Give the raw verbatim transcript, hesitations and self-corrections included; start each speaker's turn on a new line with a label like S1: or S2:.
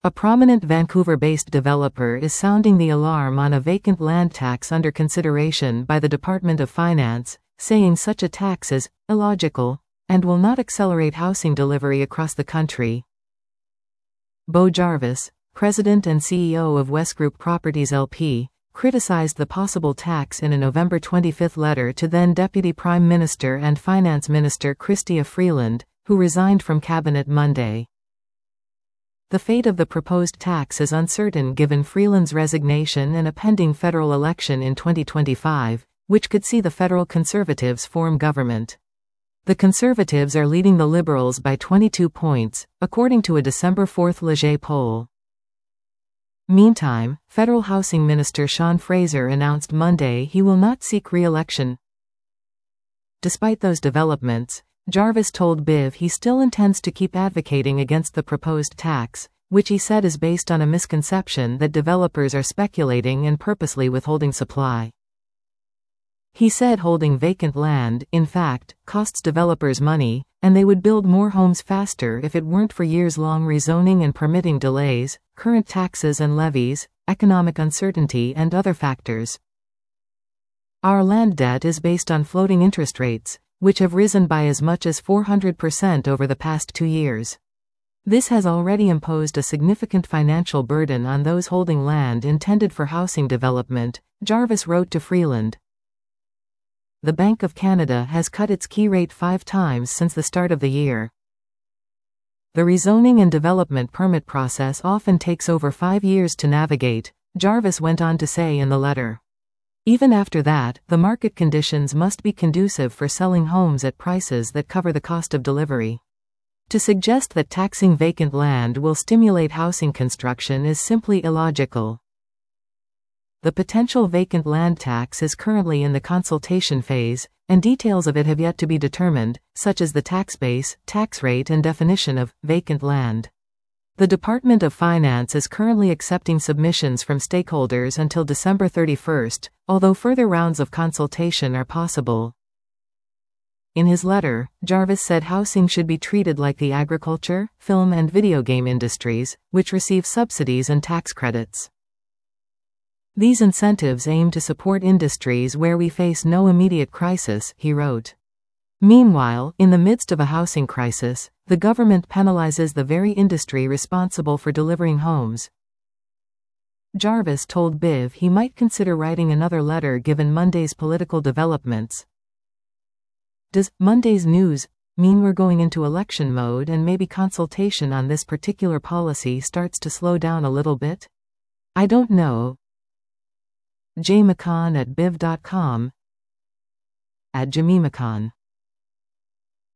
S1: A prominent Vancouver-based developer is sounding the alarm on a vacant land tax under consideration by the Department of Finance, saying such a tax is illogical and will not accelerate housing delivery across the country. Bo Jarvis, president and C E O of Westgroup Properties L P, criticized the possible tax in a November twenty-fifth letter to then Deputy Prime Minister and Finance Minister Chrystia Freeland, who resigned from cabinet Monday. The fate of the proposed tax is uncertain given Freeland's resignation and a pending federal election in twenty twenty-five, which could see the federal Conservatives form government. The Conservatives are leading the Liberals by twenty-two points, according to a December fourth Leger poll. Meantime, Federal Housing Minister Sean Fraser announced Monday he will not seek re-election. Despite those developments, Jarvis told B I V he still intends to keep advocating against the proposed tax, which he said is based on a misconception that developers are speculating and purposely withholding supply. He said holding vacant land, in fact, costs developers money, and they would build more homes faster if it weren't for years-long rezoning and permitting delays, current taxes and levies, economic uncertainty and other factors. Our land debt is based on floating interest rates, which have risen by as much as four hundred percent over the past two years. This has already imposed a significant financial burden on those holding land intended for housing development, Jarvis wrote to Freeland. The Bank of Canada has cut its key rate five times since the start of the year. The rezoning and development permit process often takes over five years to navigate, Jarvis went on to say in the letter. Even after that, the market conditions must be conducive for selling homes at prices that cover the cost of delivery. To suggest that taxing vacant land will stimulate housing construction is simply illogical. The potential vacant land tax is currently in the consultation phase, and details of it have yet to be determined, such as the tax base, tax rate and definition of vacant land. The Department of Finance is currently accepting submissions from stakeholders until December thirty-first, although further rounds of consultation are possible. In his letter, Jarvis said housing should be treated like the agriculture, film and video game industries, which receive subsidies and tax credits. These incentives aim to support industries where we face no immediate crisis, he wrote. Meanwhile, in the midst of a housing crisis, the government penalizes the very industry responsible for delivering homes. Jarvis told B I V he might consider writing another letter given Monday's political developments. Does Monday's news mean we're going into election mode and maybe consultation on this particular policy starts to slow down a little bit? I don't know. J McCann at biv dot com at Jimmy McCann